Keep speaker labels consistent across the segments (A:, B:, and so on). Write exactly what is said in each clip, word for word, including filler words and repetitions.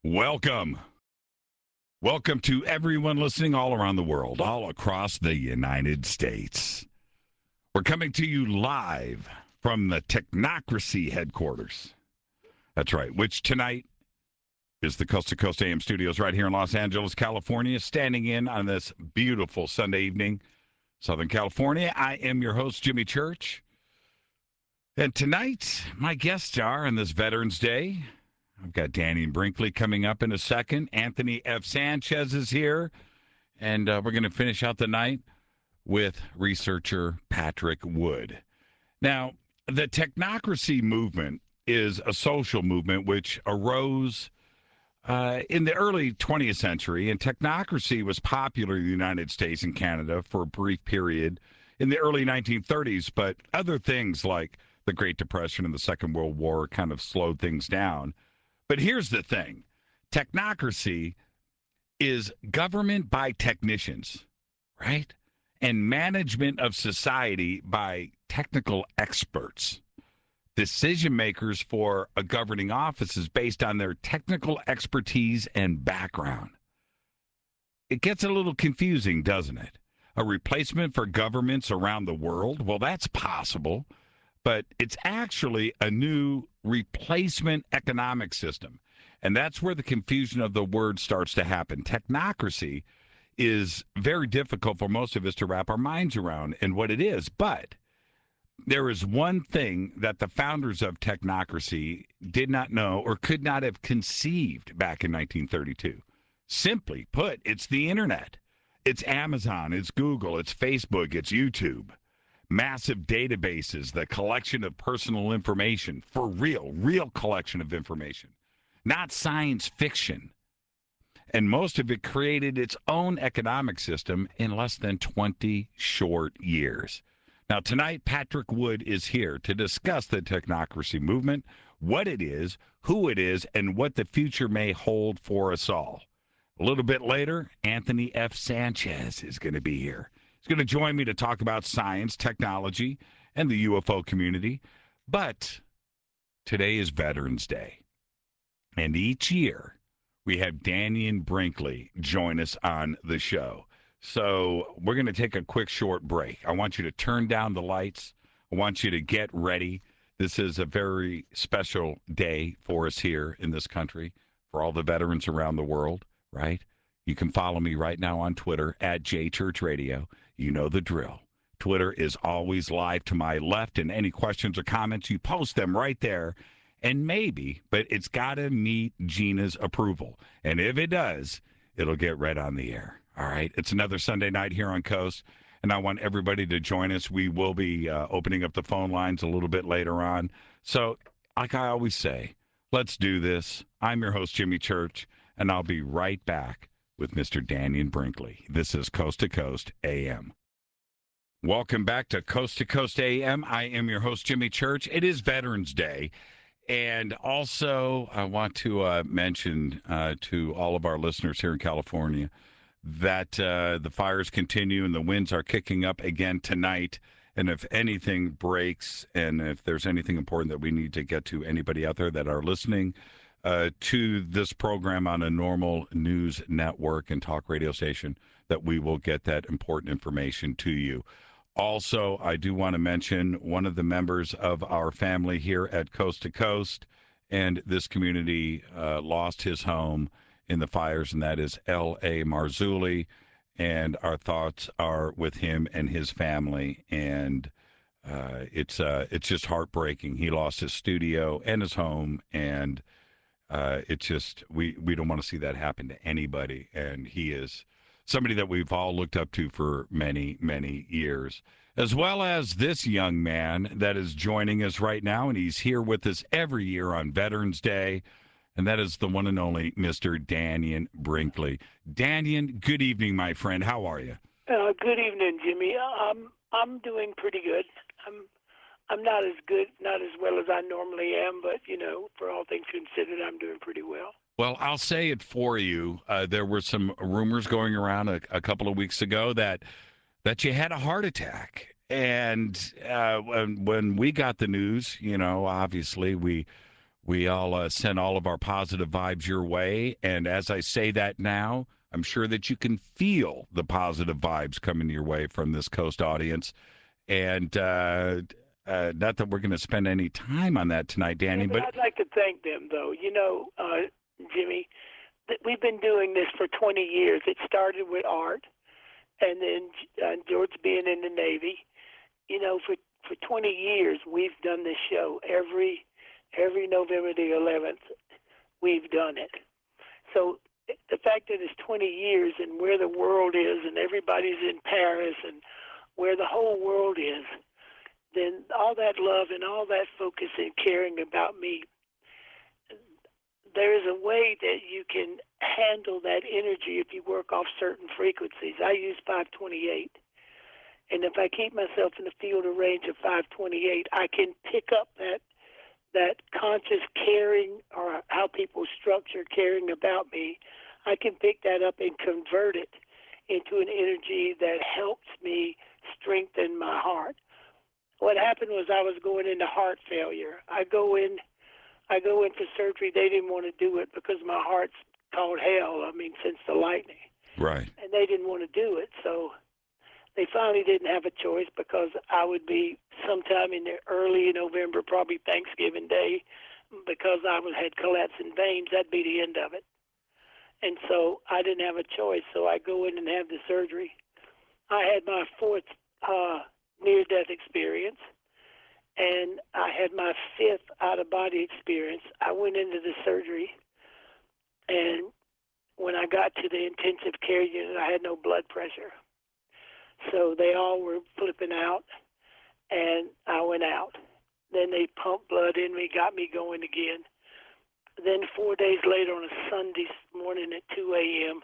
A: Welcome. Welcome to everyone listening all around the world, all across the United States. We're coming to you live from the Technocracy headquarters. That's right, which tonight is the Coast to Coast A M studios right here in Los Angeles, California, standing in on this beautiful Sunday evening, Southern California. I am your host, Jimmy Church. And tonight, my guests are on this Veterans Day. I've got Dannion Brinkley coming up in a second. Anthony F. Sanchez is here. And uh, we're going to finish out the night with researcher Patrick Wood. Now, the technocracy movement is a social movement which arose uh, in the early twentieth century, and technocracy was popular in the United States and Canada for a brief period in the early nineteen thirties, but other things like the Great Depression and the Second World War kind of slowed things down. But here's the thing. Technocracy is government by technicians, right? And management of society by technical experts. Decision makers for a governing office is based on their technical expertise and background. It gets a little confusing, doesn't it? A replacement for governments around the world? Well, that's possible. But it's actually a new replacement economic system. And that's where the confusion of the word starts to happen. Technocracy is very difficult for most of us to wrap our minds around and what it is. But there is one thing that the founders of technocracy did not know or could not have conceived back in nineteen thirty-two. Simply put, it's the internet. It's Amazon, it's Google, it's Facebook, it's YouTube. Massive databases, the collection of personal information, for real, real collection of information, not science fiction. And most of it created its own economic system in less than twenty short years. Now, tonight, Patrick Wood is here to discuss the technocracy movement, what it is, who it is, and what the future may hold for us all. A little bit later, Anthony F. Sanchez is going to be here. He's going to join me to talk about science, technology, and the U F O community. But today is Veterans Day. And each year, we have Dannion Brinkley join us on the show. So we're going to take a quick short break. I want you to turn down the lights. I want you to get ready. This is a very special day for us here in this country, for all the veterans around the world, right? You can follow me right now on Twitter at J Church Radio. You know the drill. Twitter is always live to my left, and any questions or comments, you post them right there. And maybe, but it's got to meet Gina's approval. And if it does, it'll get read on the air. All right? It's another Sunday night here on Coast, and I want everybody to join us. We will be uh, opening up the phone lines a little bit later on. So, like I always say, let's do this. I'm your host, Jimmy Church, and I'll be right back with Mister Dannion Brinkley. This is Coast to Coast A M. Welcome back to Coast to Coast A M. I am your host, Jimmy Church. It is Veterans Day. And also, I want to uh, mention uh, to all of our listeners here in California that uh, the fires continue and the winds are kicking up again tonight. And if anything breaks and if there's anything important that we need to get to anybody out there that are listening, Uh, to this program on a normal news network and talk radio station, that we will get that important information to you. Also, I do want to mention one of the members of our family here at Coast to Coast and this community uh, lost his home in the fires, and that is L A. Marzulli. And our thoughts are with him and his family. And uh, it's uh, it's just heartbreaking. He lost his studio and his home, and Uh, it's just, we, we don't want to see that happen to anybody. And he is somebody that we've all looked up to for many, many years, as well as this young man that is joining us right now. And he's here with us every year on Veterans Day. And that is the one and only Mister Dannion Brinkley. Dannion, good evening, my friend. How are you?
B: Uh, good evening, Jimmy. Um, I'm doing pretty good. I'm I'm not as good, not as well as I normally am, but, you know, for all things considered, I'm doing pretty well.
A: Well, I'll say it for you. Uh, there were some rumors going around a, a couple of weeks ago that that you had a heart attack. And uh, when, when we got the news, you know, obviously we We all uh, send all of our positive vibes your way. And as I say that now, I'm sure that you can feel the positive vibes coming your way from this Coast audience. And uh, uh, not that we're going to spend any time on that tonight, Danny,
B: Yeah, but,
A: but
B: I'd like to thank them, though. You know, uh, Jimmy, th- we've been doing this for twenty years. It started with Art, and then uh, George being in the Navy. You know, for for twenty years, we've done this show every every November the eleventh. We've done it. So the fact that it's twenty years and where the world is, and everybody's in Paris, and where the whole world is, then all that love and all that focus and caring about me, there is a way that you can handle that energy if you work off certain frequencies. I use five twenty-eight. And if I keep myself in the field of range of five twenty-eight, I can pick up that that conscious caring, or how people structure caring about me. I can pick that up and convert it into an energy that helps me strengthen my heart. What happened was I was going into heart failure. I go in, I go in for surgery. They didn't want to do it because my heart's called hell. I mean, since the lightning,
A: right.
B: and they didn't want to do it. So they finally didn't have a choice, because I would be sometime in the early November, probably Thanksgiving Day, because I was had collapsing veins. That'd be the end of it. And so I didn't have a choice. So I go in and have the surgery. I had my fourth uh, near-death experience, and I had my fifth out-of-body experience. I went into the surgery, and when I got to the intensive care unit, I had no blood pressure. So they all were flipping out, and I went out. Then they pumped blood in me, got me going again. Then four days later, on a Sunday morning at two a.m.,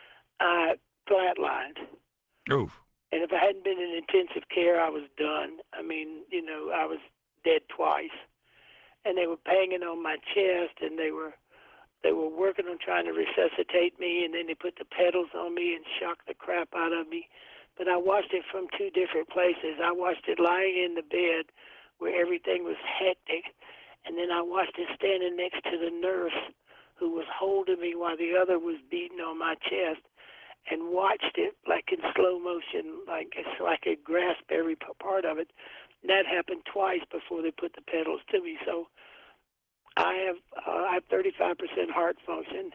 B: I flatlined.
A: Oof.
B: And if I hadn't been in intensive care, I was done. I mean, you know, I was dead twice. And they were banging on my chest, and they were they were working on trying to resuscitate me, and then they put the pedals on me and shocked the crap out of me. But I watched it from two different places. I watched it lying in the bed where everything was hectic, and then I watched it standing next to the nurse who was holding me while the other was beating on my chest, and watched it like in slow motion, like so I could grasp every part of it. And that happened twice before they put the pedals to me. So I have uh, I have thirty-five percent heart function,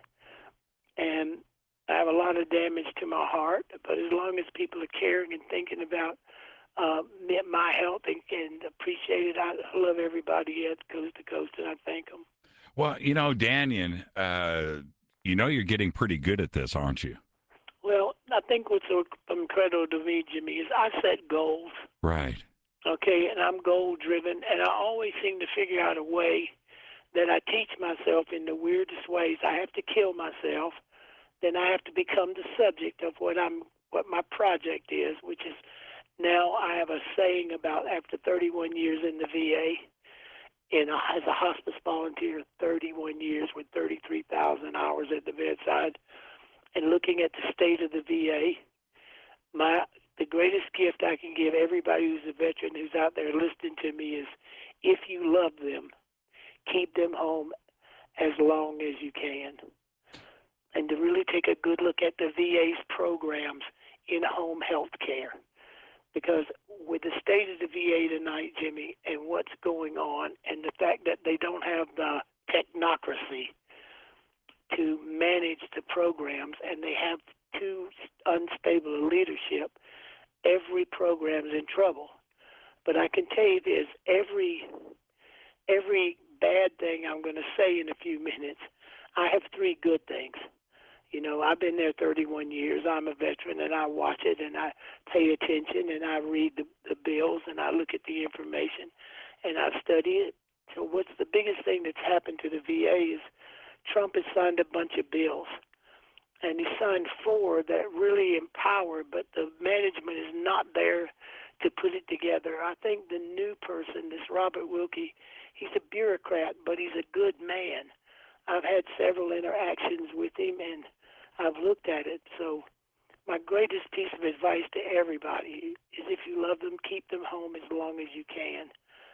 B: and I have a lot of damage to my heart. But as long as people are caring and thinking about uh, my health and, and appreciate it, I love everybody at Coast to Coast, and I thank them.
A: Well, you know, Daniel, uh, you know you're getting pretty good at this, aren't you?
B: Well, I think what's so incredible to me, Jimmy, is I set goals.
A: Right.
B: Okay, and I'm goal driven, and I always seem to figure out a way that I teach myself in the weirdest ways. I have to kill myself, then I have to become the subject of what I'm, what my project is, which is now I have a saying about after thirty-one years in the V A, in a, as a hospice volunteer, thirty-one years with thirty-three thousand hours at the bedside, and looking at the state of the V A, my the greatest gift I can give everybody who's a veteran who's out there listening to me is, if you love them, keep them home as long as you can. And to really take a good look at the V A's programs in home health care. Because with the state of the V A tonight, Jimmy, and what's going on, and the fact that they don't have the technocracy to manage the programs, and they have too unstable leadership, every program's in trouble. But I can tell you this, every every bad thing I'm going to say in a few minutes, I have three good things. You know, I've been there thirty-one years. I'm a veteran, and I watch it, and I pay attention, and I read the, the bills, and I look at the information, and I study it. So what's the biggest thing that's happened to the V A is Trump has signed a bunch of bills, and he signed four that really empower, but the management is not there to put it together. I think the new person, this Robert Wilkie, he's a bureaucrat, but he's a good man. I've had several interactions with him, and I've looked at it. So my greatest piece of advice to everybody is, if you love them, keep them home as long as you can.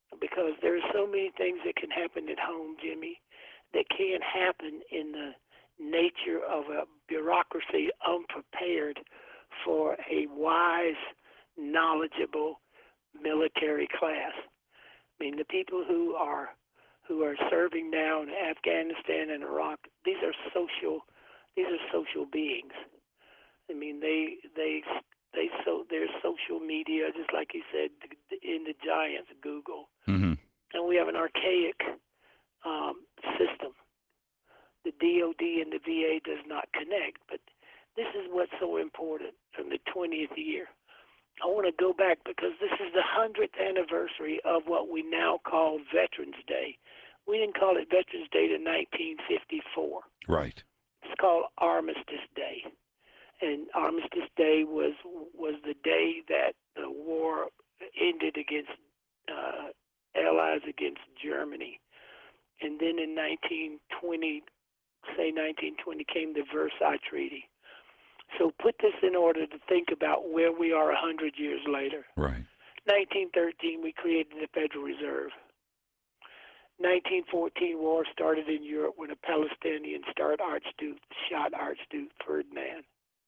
B: because there are so many things that can happen at home, Jimmy, that can't happen in the nature of a bureaucracy unprepared for a wise, knowledgeable military class. I mean, the people who are who are serving now in Afghanistan and Iraq, these are social these are social beings. I mean, they they they so there's social media, just like you said, in the giants, Google,
A: Mm-hmm.
B: and we have an archaic um, system. The D O D and the V A does not connect, but this is what's so important from the twentieth year. I want to go back because this is the hundredth anniversary of what we now call Veterans Day. We didn't call it Veterans Day to nineteen fifty-four.
A: Right.
B: It's called Armistice Day. And Armistice Day was was the day that the war ended against uh, Allies against Germany. And then in nineteen twenty, say nineteen twenty, came the Versailles Treaty. So put this in order to think about where we are one hundred years later.
A: Right.
B: nineteen thirteen, we created the Federal Reserve. nineteen fourteen war started in Europe when a Palestinian started Archduke, shot Archduke Ferdinand.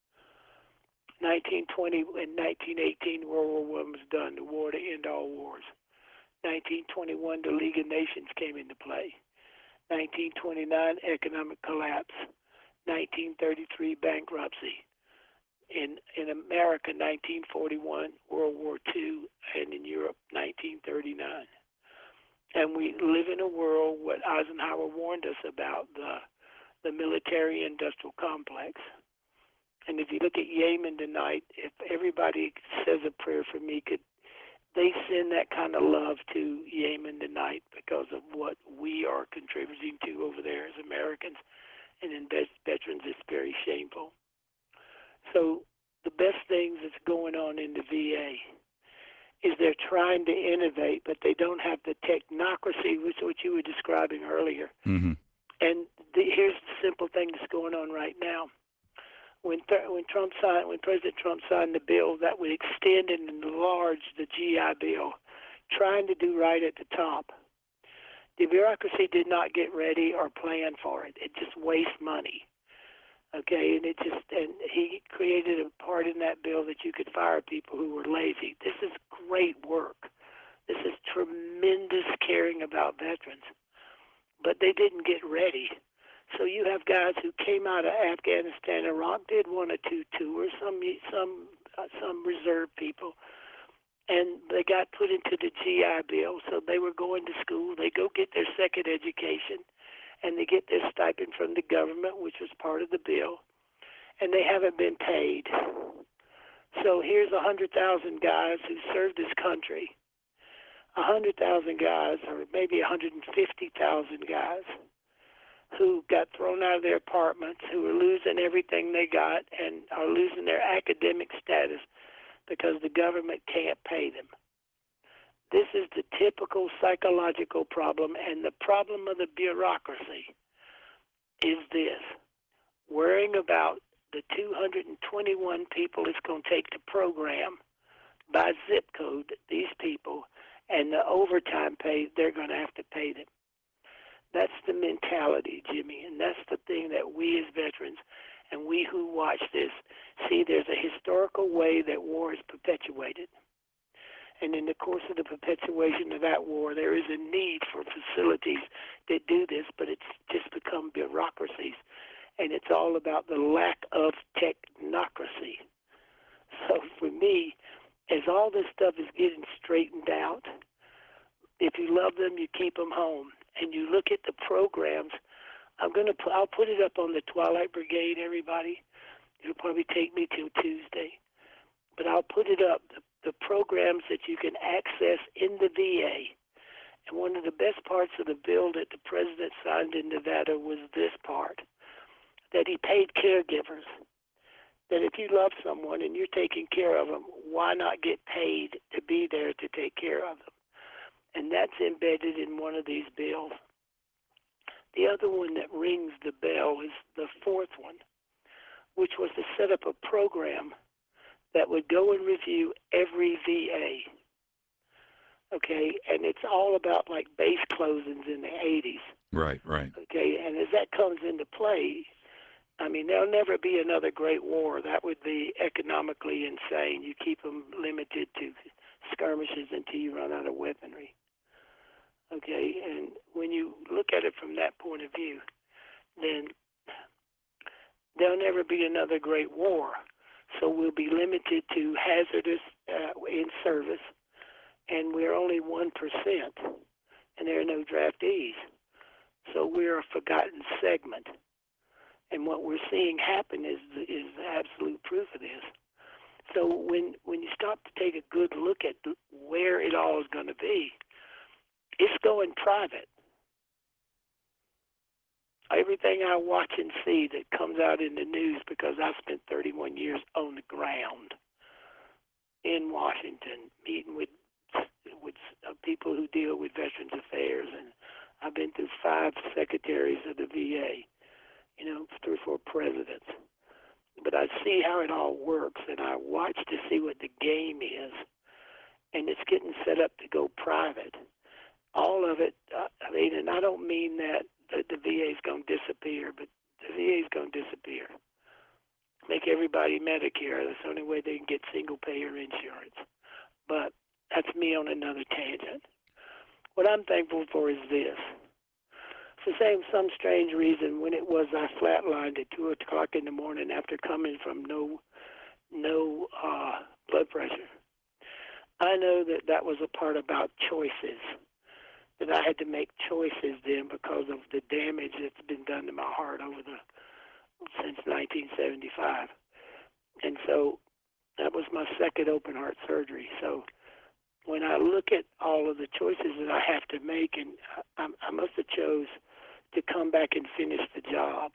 B: nineteen twenty and nineteen eighteen, World War One was done, the war to end all wars. nineteen twenty-one, the League of Nations came into play. nineteen twenty-nine, economic collapse. nineteen thirty-three, bankruptcy. In in America, nineteen forty-one, World War Two, and in Europe, nineteen thirty-nine. And we live in a world, what Eisenhower warned us about, the the military-industrial complex. And if you look at Yemen tonight, if everybody says a prayer for me, could they send that kind of love to Yemen tonight because of what we are contributing to over there as Americans and in veterans? It's very shameful. So the best things that's going on in the V A is they're trying to innovate, but they don't have the technocracy, which is what you were describing earlier.
A: Mm-hmm.
B: And the, here's the simple thing that's going on right now. When th- when Trump signed, when President Trump signed the bill that would extend and enlarge the G I Bill, trying to do right at the top, the bureaucracy did not get ready or plan for it. It just wastes money. Okay, and it just and he created a part in that bill that you could fire people who were lazy. This is great work. This is tremendous caring about veterans, but they didn't get ready. So you have guys who came out of Afghanistan, Iraq, did one or two tours, some some uh, some reserve people, and they got put into the G I Bill. So they were going to school. They go get their second education, and they get their stipend from the government, which was part of the bill, and they haven't been paid. So here's one hundred thousand guys who served this country, one hundred thousand guys, or maybe one hundred fifty thousand guys, who got thrown out of their apartments, who are losing everything they got and are losing their academic status because the government can't pay them. This is the typical psychological problem, and the problem of the bureaucracy is this: worrying about the two hundred twenty-one people it's going to take to program by zip code these people, and the overtime pay they're going to have to pay them. That's the mentality, Jimmy, and that's the thing that we as veterans and we who watch this see. There's a historical way that war is perpetuated. And in the course of the perpetuation of that war, there is a need for facilities that do this, but it's just become bureaucracies. And it's all about the lack of technocracy. So for me, as all this stuff is getting straightened out, if you love them, you keep them home. And you look at the programs, I'm gonna put, I'll put it up on the Twilight Brigade, everybody. It'll probably take me till Tuesday. But I'll put it up, the, the programs that you can access in the V A. And one of the best parts of the bill that the president signed in Nevada was this part, that he paid caregivers. That if you love someone and you're taking care of them, why not get paid to be there to take care of them? And that's embedded in one of these bills. The other one that rings the bell is the fourth one, which was to set up a program that would go and review every V A. okay, and it's all about like base closings in the eighties,
A: Right, right.
B: okay, and as that comes into play, I mean, there'll never be another great war. That would be economically insane. You keep them limited to skirmishes until you run out of weaponry. Okay, and when you look at it from that point of view, then there'll never be another great war. So we'll be limited to hazardous uh, in service, and we're only one percent, and there are no draftees. So we're a forgotten segment. And what we're seeing happen is is absolute proof of this. So when when you stop to take a good look at where it all is going to be, it's going private. Everything I watch and see that comes out in the news, because I spent thirty-one years on the ground in Washington, meeting with with uh, people who deal with Veterans Affairs, and I've been through five secretaries of the V A. You know, three or four presidents. But I see how it all works, and I watch to see what the game is, and it's getting set up to go private. All of it, uh, I mean, and I don't mean that the, the V A is going to disappear, but the V A is going to disappear. Make everybody Medicare. That's the only way they can get single-payer insurance. But that's me on another tangent. What I'm thankful for is this. For same some strange reason, when it was I flatlined at two o'clock in the morning after coming from no no uh, blood pressure, I know that that was a part about choices, that I had to make choices then because of the damage that's been done to my heart over the since nineteen seventy-five. And so that was my second open heart surgery. So when I look at all of the choices that I have to make, and I, I must have chose to come back and finish the job,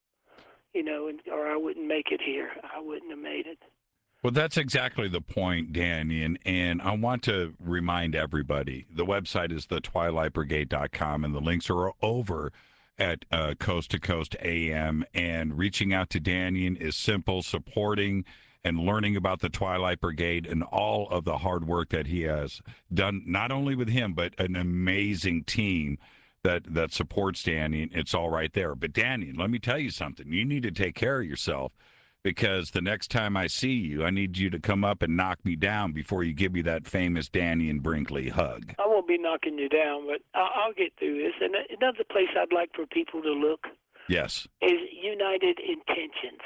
B: you know, and, or I wouldn't make it here. I wouldn't have made it.
A: Well, that's exactly the point, Danny, and, and I want to remind everybody, the website is the twilight brigade dot com, and the links are over at uh, Coast to Coast A M, and reaching out to Danny is simple, supporting and learning about the Twilight Brigade and all of the hard work that he has done, not only with him, but an amazing team that that supports Danny. It's all right there. But Danny, let me tell you something. You need to take care of yourself, because the next time I see you, I need you to come up and knock me down before you give me that famous Danny and Brinkley hug.
B: I won't be knocking you down, but I'll, I'll get through this. And another place I'd like for people to look,
A: yes,
B: is United Intentions.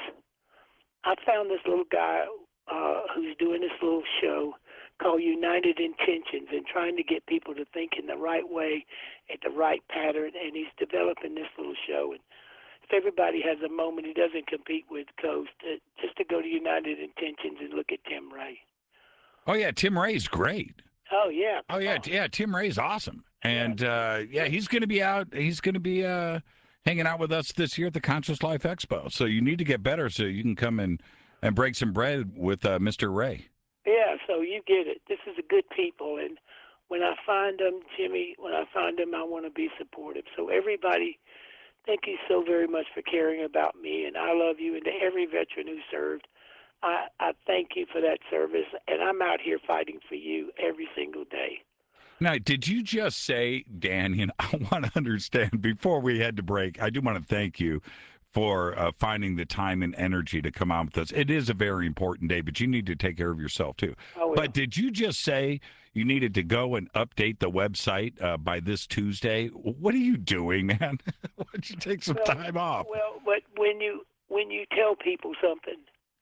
B: I found this little guy uh, who's doing this little show called United Intentions, and trying to get people to think in the right way, at the right pattern, and he's developing this little show. And if everybody has a moment, he doesn't compete with Coast, uh, just to go to United Intentions and look at Tim Ray.
A: Oh, yeah, Tim Ray's great.
B: Oh, yeah.
A: Oh, yeah,
B: oh.
A: yeah, Tim Ray's awesome. And, uh, yeah, he's going to be out. He's going to be uh, hanging out with us this year at the Conscious Life Expo. So you need to get better so you can come and, and break some bread with uh, Mister Ray.
B: Yeah, so you get it. This is a good people, and when I find them, Jimmy, when I find them, I want to be supportive. So everybody, thank you so very much for caring about me, and I love you. And to every veteran who served, I, I thank you for that service, and I'm out here fighting for you every single day.
A: Now, did you just say, Danny, and I want to understand, before we had to break, I do want to thank you for uh, finding the time and energy to come out with us. It is a very important day, but you need to take care of yourself, too.
B: Oh,
A: but did you just say you needed to go and update the website uh, by this Tuesday? What are you doing, man? Why don't you take some
B: well,
A: time off?
B: Well, but when you when you tell people something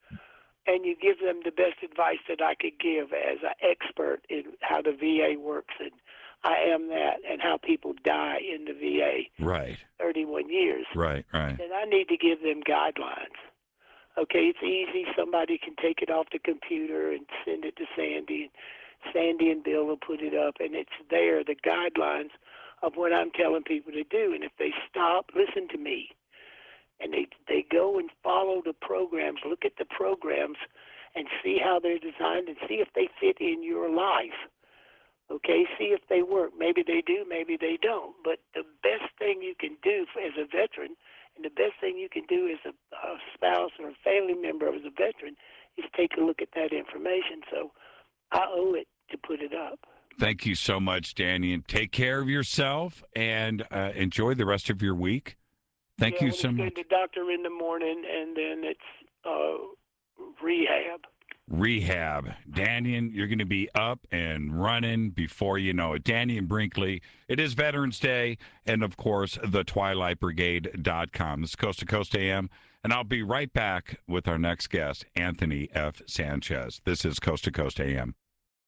B: and you give them the best advice that I could give as an expert in how the V A works, and I am that, and how people die in the V A.
A: Right.
B: thirty-one years.
A: Right, right.
B: Then I need to give them guidelines. Okay, it's easy. Somebody can take it off the computer and send it to Sandy. Sandy and Bill will put it up, and it's there, the guidelines of what I'm telling people to do. And if they stop, listen to me, and they they go and follow the programs, look at the programs, and see how they're designed, and see if they fit in your life. Okay, see if they work. Maybe they do, maybe they don't. But the best thing you can do for, as a veteran, and the best thing you can do as a, a spouse or a family member as a veteran, is take a look at that information. So I owe it to put it up.
A: Thank you so much, Danny, and take care of yourself and uh, enjoy the rest of your week. Thank
B: yeah,
A: you
B: well,
A: so
B: it's
A: much.
B: good the doctor in the morning, and then it's uh, rehab.
A: Rehab. Danny, you're going to be up and running before you know it. Danny and Brinkley, it is Veterans Day, and of course, the twilight brigade dot com. This is Coast to Coast A M, and I'll be right back with our next guest, Anthony F. Sanchez. This is Coast to Coast A M.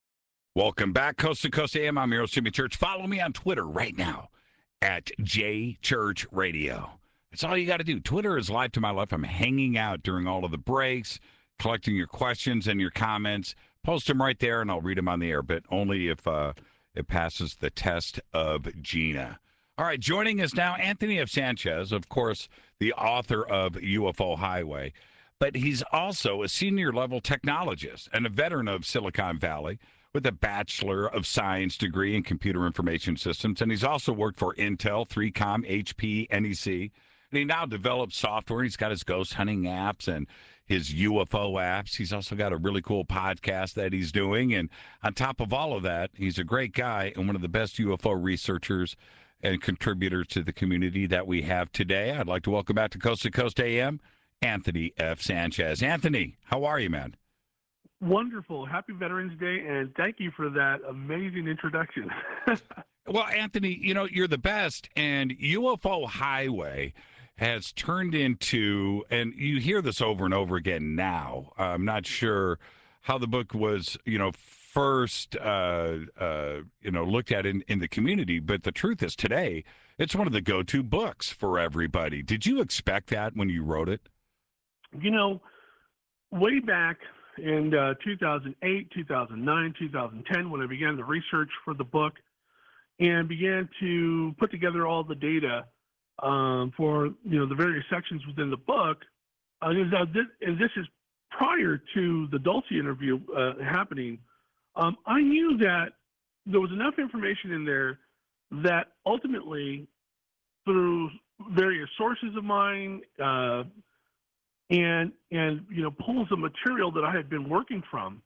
A: Welcome back, Coast to Coast A M. I'm your host, Jimmy Church. Follow me on Twitter right now at J Church Radio. That's all you got to do. Twitter is live to my left. I'm hanging out during all of the breaks, collecting your questions and your comments. Post them right there, and I'll read them on the air, but only if uh, it passes the test of Gina. All right, joining us now, Anthony F. Sanchez, of course, the author of U F O Highway, but he's also a senior-level technologist and a veteran of Silicon Valley with a Bachelor of Science degree in Computer Information Systems, and he's also worked for Intel, three com, H P, N E C, and he now develops software. He's got his ghost hunting apps and his U F O apps. He's also got a really cool podcast that he's doing, and on top of all of that, he's a great guy and one of the best U F O researchers and contributors to the community that we have today. I'd like to welcome back to Coast to Coast A M, Anthony F. Sanchez. Anthony, how are you, man?
C: Wonderful. Happy Veterans Day, and thank you for that amazing introduction.
A: Well, Anthony, you know, you're the best, and U F O Highway has turned into, and you hear this over and over again now. I'm not sure how the book was, you know, first, uh, uh, you know, looked at in, in the community, but the truth is today, it's one of the go-to books for everybody. Did you expect that when you wrote it?
C: You know, way back in uh, two thousand eight, two thousand nine, two thousand ten, when I began the research for the book and began to put together all the data um, for, you know, the various sections within the book, uh, and this, and this is prior to the Dulce interview uh, happening, um, I knew that there was enough information in there that ultimately, through various sources of mine, uh, and and you know pools of material that I had been working from,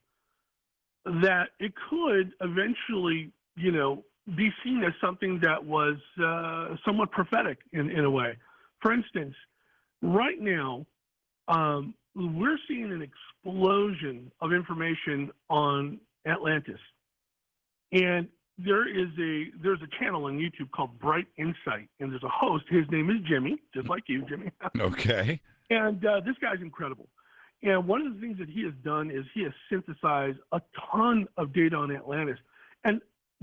C: that it could eventually you know be seen as something that was uh, somewhat prophetic in, in a way. For instance, right now um, we're seeing an explosion of information on Atlantis, and there is a there's a channel on YouTube called Bright Insight, and there's a host. His name is Jimmy, just like you, Jimmy.
A: Okay.
C: And uh, this guy's incredible. And one of the things that he has done is he has synthesized a ton of data on Atlantis. And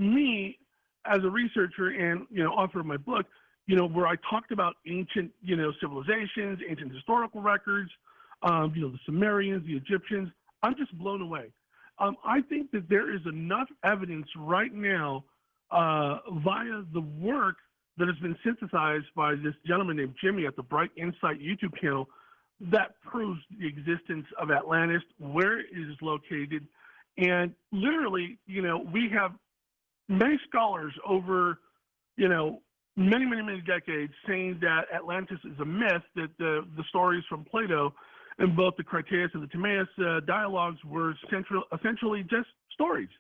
C: me, as a researcher and, you know, author of my book, you know, where I talked about ancient, you know, civilizations, ancient historical records, um, you know, the Sumerians, the Egyptians, I'm just blown away. Um, I think that there is enough evidence right now uh, via the work that has been synthesized by this gentleman named Jimmy at the Bright Insight YouTube channel that proves the existence of Atlantis, where it is located. And literally, you know, we have many scholars over, you know, many, many, many decades saying that Atlantis is a myth, that the, the stories from Plato and both the Critias and the Timaeus uh, dialogues were central, essentially just stories.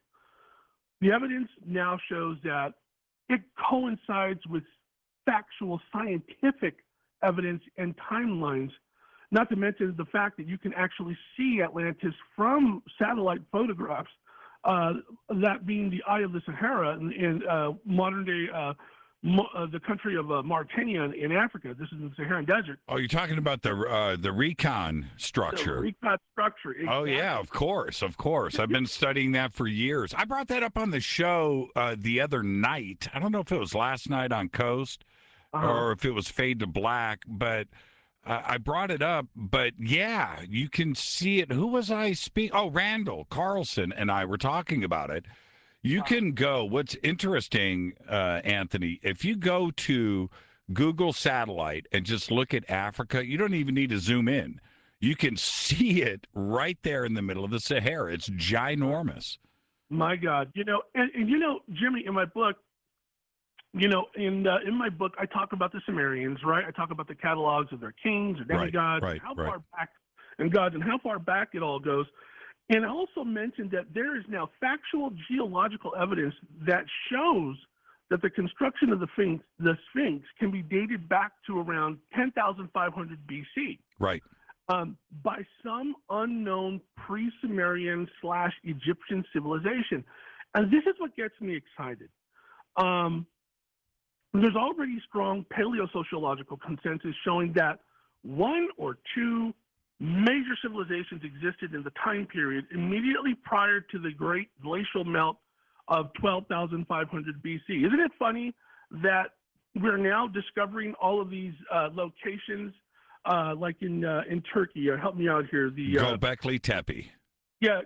C: The evidence now shows that it coincides with factual scientific evidence and timelines, not to mention the fact that you can actually see Atlantis from satellite photographs, uh, that being the Eye of the Sahara in, in uh, modern day, uh, mo- uh, the country of uh, Mauritania in, in Africa. This is the Saharan Desert.
A: Oh, you're talking about the uh, the recon structure.
C: The recon structure. Exactly.
A: Oh, yeah, of course, of course. I've been studying that for years. I brought that up on the show uh, the other night. I don't know if it was last night on Coast
C: Uh-huh.
A: or if it was Fade to Black, but uh, I brought it up. But, yeah, you can see it. Who was I speaking? Oh, Randall Carlson and I were talking about it. You can go. What's interesting, uh, Anthony, if you go to Google Satellite and just look at Africa, you don't even need to zoom in. You can see it right there in the middle of the Sahara. It's ginormous.
C: My God. You know, and, and you know, Jimmy, in my book, you know, in uh, in my book, I talk about the Sumerians, right? I talk about the catalogs of their kings or demigods,
A: right,
C: how
A: right.
C: far back, and gods, and how far back it all goes. And I also mentioned that there is now factual geological evidence that shows that the construction of the Sphinx, the Sphinx can be dated back to around ten thousand five hundred B C.
A: Right.
C: Um, by some unknown pre-Sumerian slash Egyptian civilization. And this is what gets me excited. Um, there's already strong paleosociological consensus showing that one or two major civilizations existed in the time period immediately prior to the great glacial melt of twelve thousand five hundred B C. Isn't it funny that we're now discovering all of these uh, locations, uh, like in uh, in Turkey? Uh, help me out here. The uh,
A: Göbekli Tepe.
C: Yeah,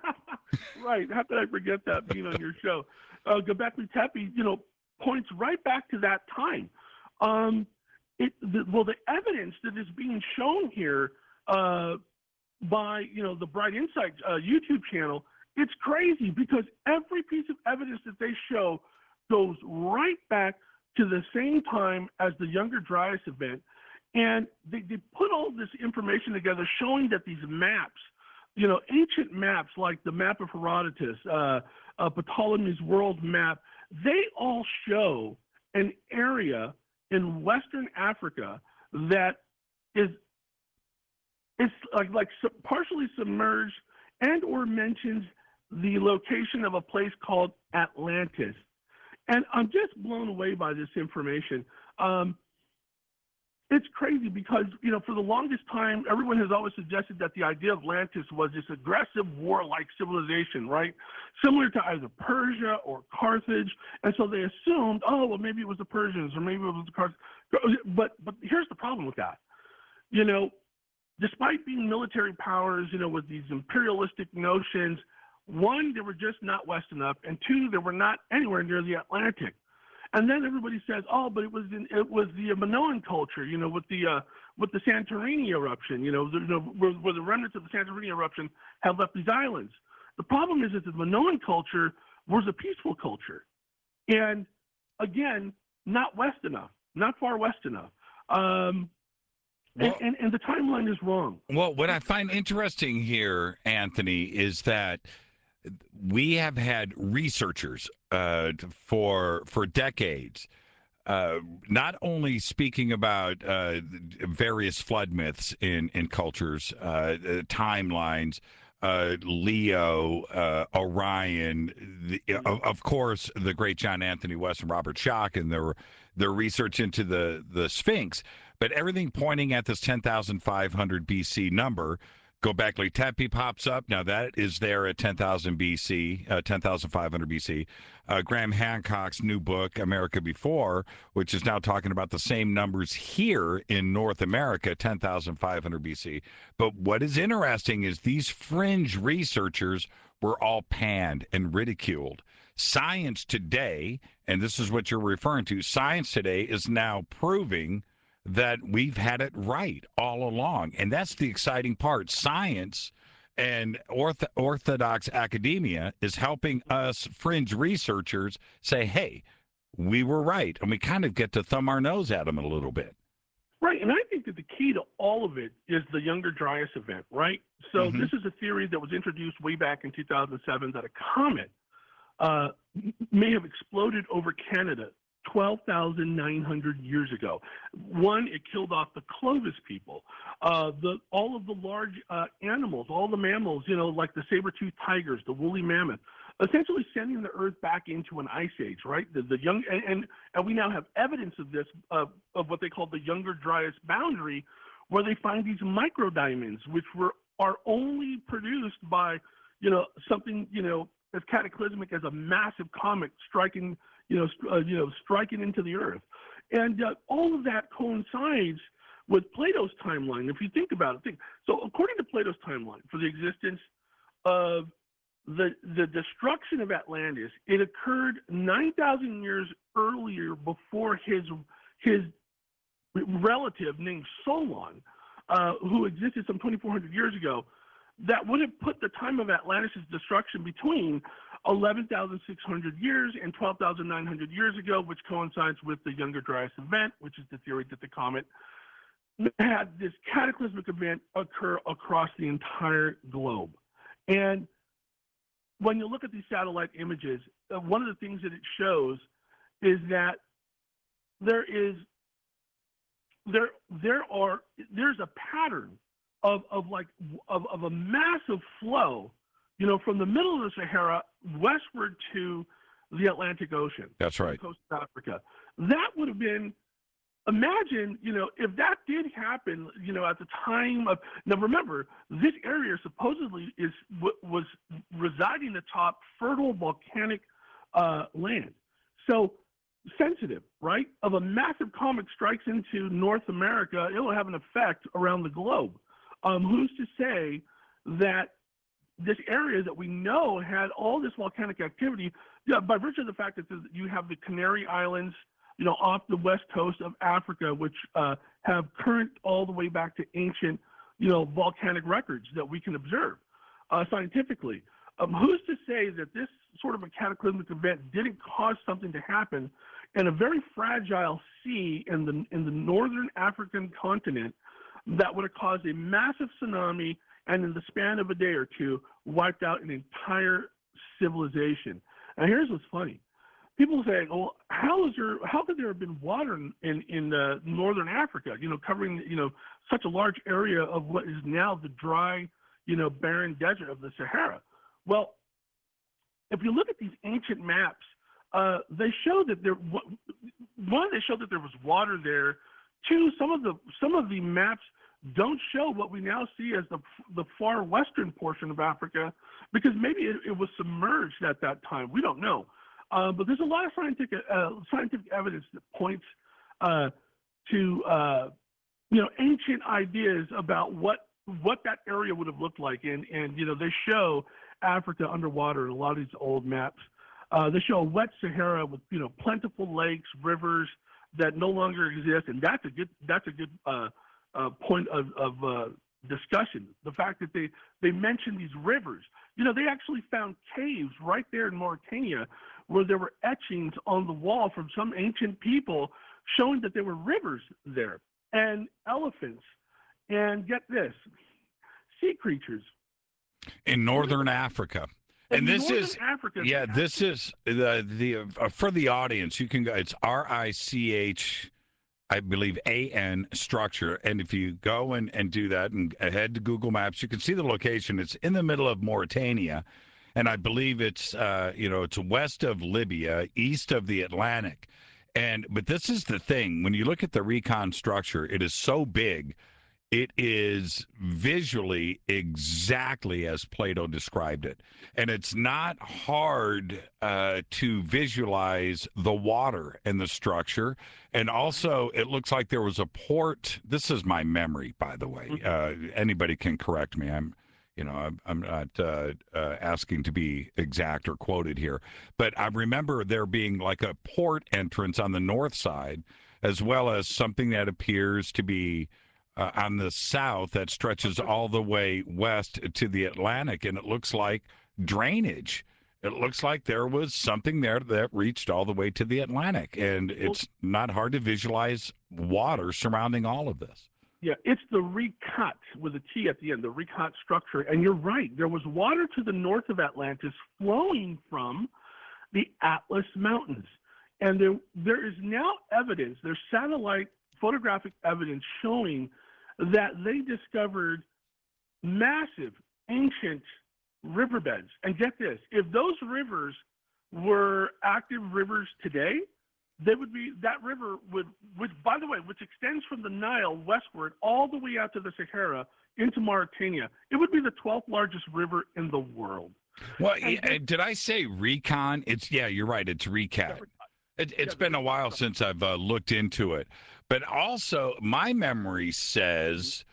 C: right. How could I forget that being on your show? Uh, Göbekli Tepe, you know, points right back to that time. Um, it, the, well, the evidence that is being shown here uh, by, you know, the Bright Insight uh, YouTube channel, it's crazy because every piece of evidence that they show goes right back to the same time as the Younger Dryas event. And they, they put all this information together showing that these maps, you know, ancient maps like the map of Herodotus, uh, uh, Ptolemy's world map, they all show an area in Western Africa that is it's like like partially submerged and or mentions the location of a place called Atlantis. And I'm just blown away by this information. Um, It's crazy because, you know, for the longest time, everyone has always suggested that the idea of Atlantis was this aggressive warlike civilization, right? Similar to either Persia or Carthage. And so they assumed, oh, well, maybe it was the Persians or maybe it was the Carthage. But, but here's the problem with that. You know, despite being military powers, you know, with these imperialistic notions, one, they were just not west enough, and two, they were not anywhere near the Atlantic. And then everybody says, "Oh, but it was in, it was the Minoan culture, you know, with the uh, with the Santorini eruption, you know, the, you know where, where the remnants of the Santorini eruption have left these islands." The problem is that the Minoan culture was a peaceful culture, and again, not west enough, not far west enough, um,
A: well,
C: and, and and the timeline is wrong.
A: Well, what I find interesting here, Anthony, is that we have had researchers uh, for for decades, uh, not only speaking about uh, various flood myths in in cultures, uh, timelines, uh, Leo, uh, Orion, the, of, of course, the great John Anthony West and Robert Schoch and their their research into the the Sphinx, but everything pointing at this ten thousand five hundred B C number. Göbekli Tepe pops up. Now, that is there at ten thousand B C, uh, ten thousand five hundred B C. Uh, Graham Hancock's new book, America Before, which is now talking about the same numbers here in North America, ten thousand five hundred B C. But what is interesting is these fringe researchers were all panned and ridiculed. Science today, and this is what you're referring to, science today is now proving that we've had it right all along. And that's the exciting part. Science and orth- orthodox academia is helping us fringe researchers say, hey, we were right. And we kind of get to thumb our nose at them a little bit.
C: Right. And I think that the key to all of it is the Younger Dryas event, right? So mm-hmm. This is a theory that was introduced way back in two thousand seven that a comet uh, may have exploded over Canada twelve thousand nine hundred years ago. One, it killed off the Clovis people, uh, the all of the large uh, animals, all the mammals, you know, like the saber-toothed tigers, the woolly mammoth, essentially sending the Earth back into an ice age, right? The, the young and, and and we now have evidence of this uh, of what they call the Younger Dryas boundary, where they find these microdiamonds, which were are only produced by, you know, something, you know, as cataclysmic as a massive comet striking. You know, uh, you know, striking into the Earth, and uh, all of that coincides with Plato's timeline. If you think about it, think so. According to Plato's timeline, for the existence of the the destruction of Atlantis, it occurred nine thousand years earlier before his his relative named Solon, uh, who existed some twenty-four hundred years ago. That would have put the time of Atlantis' destruction between eleven thousand six hundred years and twelve thousand nine hundred years ago, which coincides with the Younger Dryas event, which is the theory that the comet had this cataclysmic event occur across the entire globe. And when you look at these satellite images, uh, one of the things that it shows is that there is there there are there's a pattern of of like of, of a massive flow, you know, from the middle of the Sahara westward to the Atlantic Ocean.
A: That's right.
C: The coast of Africa. That would have been, imagine, you know, if that did happen, you know, at the time of, now remember, this area supposedly is was residing atop fertile volcanic uh, land. So sensitive, right? If a massive comet strikes into North America, it will have an effect around the globe. Um, who's to say that this area that we know had all this volcanic activity, yeah, by virtue of the fact that you have the Canary Islands, you know, off the west coast of Africa, which uh, have current all the way back to ancient, you know, volcanic records that we can observe uh, scientifically. Um, who's to say that this sort of a cataclysmic event didn't cause something to happen in a very fragile sea in the in the northern African continent that would have caused a massive tsunami and in the span of a day or two wiped out an entire civilization? And here's what's funny. People say, well, how is there, how could there have been water in, in, in uh, northern Africa, you know, covering, you know, such a large area of what is now the dry, you know, barren desert of the Sahara? Well, if you look at these ancient maps, uh, they show that there, one, they show that there was water there. Two, some of the, some of the maps don't show what we now see as the the far western portion of Africa, because maybe it, it was submerged at that time. We don't know. Uh, but there's a lot of scientific uh, scientific evidence that points uh, to uh, you know, ancient ideas about what what that area would have looked like, and and you know, they show Africa underwater in a lot of these old maps. Uh, they show a wet Sahara with, you know, plentiful lakes, rivers that no longer exist, and that's a good that's a good uh, uh, point of, of uh, discussion. The fact that they they mention these rivers. You know, they actually found caves right there in Mauritania where there were etchings on the wall from some ancient people showing that there were rivers there, and elephants, and get this, sea creatures.
A: In northern Africa.
C: In
A: And this
C: northern
A: is,
C: Africa,
A: yeah, this is the, the uh, for the audience, you can go, it's R I C H, I believe, A N structure. And if you go and, and do that and head to Google Maps, you can see the location. It's in the middle of Mauritania. And I believe it's, uh, you know, it's west of Libya, east of the Atlantic. And, but this is the thing, when you look at the recon structure, it is so big. It is visually exactly as Plato described it. And it's not hard uh, to visualize the water and the structure. And also, it looks like there was a port. This is my memory, by the way. Uh, anybody can correct me. I'm, you know, I'm, I'm not uh, uh, asking to be exact or quoted here. But I remember there being like a port entrance on the north side, as well as something that appears to be Uh, on the south that stretches all the way west to the Atlantic, and it looks like drainage. It looks like there was something there that reached all the way to the Atlantic, and it's not hard to visualize water surrounding all of this.
C: Yeah, it's the Ricat with a T at the end, the Ricat structure. And you're right, there was water to the north of Atlantis flowing from the Atlas Mountains. And there, there is now evidence, there's satellite photographic evidence showing that they discovered massive ancient riverbeds. And get this, if those rivers were active rivers today, they would be, that river would, which, by the way, which extends from the Nile westward all the way out to the Sahara into Mauritania, it would be the twelfth largest river in the world.
A: Well, yeah, did I say recon? It's, yeah, you're right. It's recap. It, it's been a while since I've uh, looked into it. But also, my memory says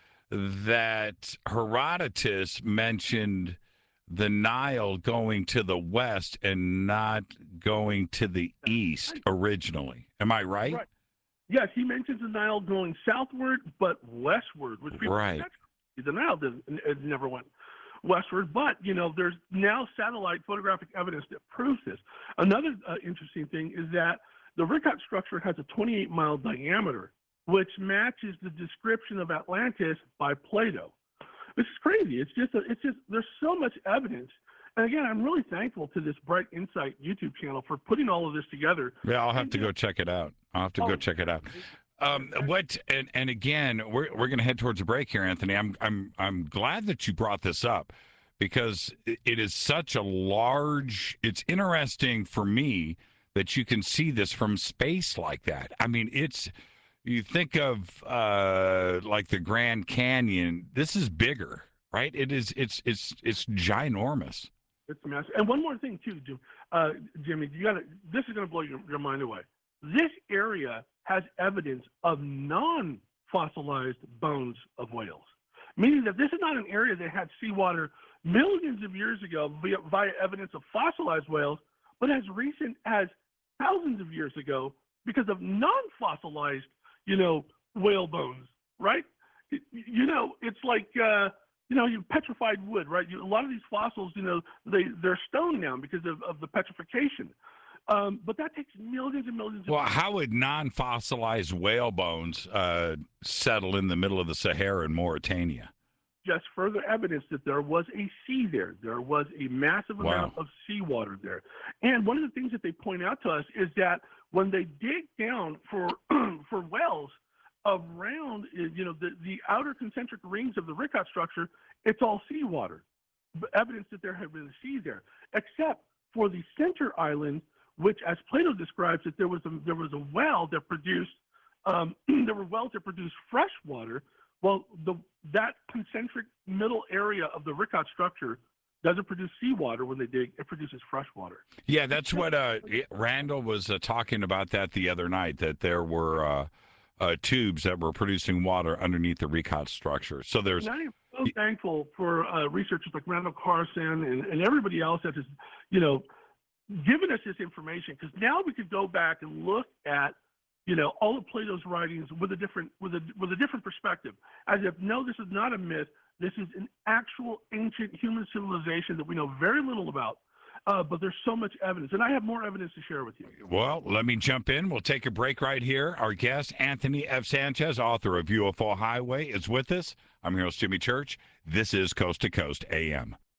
A: that Herodotus mentioned the Nile going to the west and not going to the east originally. Am I right?
C: Right. Yes, he mentions the Nile going southward, but westward. Which people,
A: right.
C: The Nile doesn't, it never went westward. But, you know, there's now satellite photographic evidence that proves this. Another uh, interesting thing is that the Ricat structure has a twenty-eight mile diameter, which matches the description of Atlantis by Plato. This is crazy. It's just, a, it's just, there's so much evidence. And again, I'm really thankful to this Bright Insight YouTube channel for putting all of this together.
A: Yeah, I'll have
C: and,
A: to go check it out. I'll have to
C: oh,
A: go check it out. Um, what and, and again, we're we're going to head towards a break here, Anthony. I'm I'm I'm glad that you brought this up because it is such a large. It's interesting for me that you can see this from space like that. I mean, it's you think of uh, like the Grand Canyon. This is bigger, right? It is. It's it's it's ginormous.
C: It's massive. And one more thing too, Jim, uh, Jimmy, you got to. This is going to blow your, your mind away. This area has evidence of non-fossilized bones of whales, meaning that this is not an area that had seawater millions of years ago via, via evidence of fossilized whales, but as recent as thousands of years ago because of non-fossilized, you know, whale bones, right? You know, it's like, uh, you know, you petrified wood, right? You, a lot of these fossils, you know, they, they're stone now because of, of the petrification. Um, but that takes millions and millions of
A: Well, how would non-fossilized whale bones uh, settle in the middle of the Sahara in Mauritania?
C: Just further evidence that there was a sea there. There was a massive
A: Wow.
C: amount of seawater there. And one of the things that they point out to us is that when they dig down for for wells around, you know, the, the outer concentric rings of the Rickott structure, it's all seawater. Evidence that there had been a sea there, except for the center island, which, as Plato describes it, there was a, there was a well that produced um, there were wells that produced fresh water. Well, the that concentric middle area of the Rickott structure doesn't produce seawater when they dig; it produces fresh water.
A: Yeah, that's what uh, Randall was uh, talking about that the other night. That there were uh, uh, tubes that were producing water underneath the Rickott structure. So there's.
C: And I am so thankful for uh, researchers like Randall Carson and, and everybody else that has, you know, given us this information, because now we could go back and look at, you know, all of Plato's writings with a different with a with a different perspective, as if no, this is not a myth. This is an actual ancient human civilization that we know very little about, uh, but there's so much evidence, and I have more evidence to share with you.
A: Well, let me jump in. We'll take a break right here. Our guest, Anthony F. Sanchez, author of U F O Highway, is with us. I'm your host, Jimmy Church. This is Coast to Coast A M.